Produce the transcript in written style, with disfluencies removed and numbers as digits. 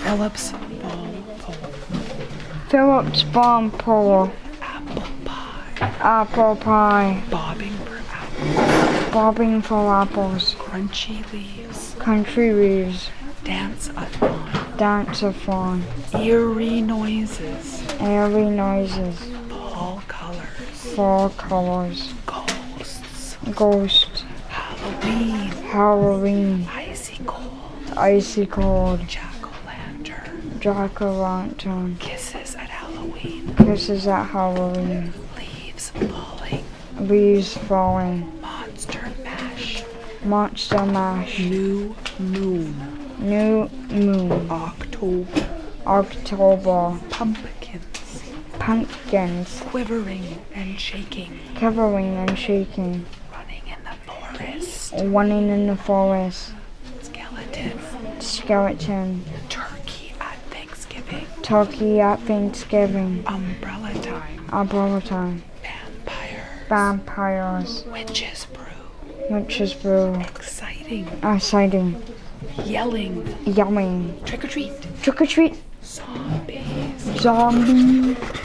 Phillips Bomb Pole. Phillips Bomb Pole. Apple pie. Apple pie. Bobbing for apples. Bobbing for apples. Crunchy leaves. Country leaves. Dance-a-thon. Dance-a-thon. Eerie noises. Airy noises. Fall colors. Fall colors. Ghosts. Ghost. Halloween. Halloween. Icy cold. Icy cold. Jack-o'-lantern. Jack-o'-lantern. Kisses at Halloween. Kisses at Halloween. Leaves falling. Leaves falling. Monster mash. Monster mash. New moon. New moon. October. October. Pumpkins. Pumpkins. Quivering and shaking. Quivering and shaking. Running in the forest. Running in the forest. Skeleton. Skeleton. Turkey at Thanksgiving. Turkey at Thanksgiving. Umbrella time. Umbrella time. Vampire. Vampires. Witch's brew. Witch's brew. Exciting. Exciting. Yelling. Yelling. Trick or treat. Trick or treat. Zombies. Zombie.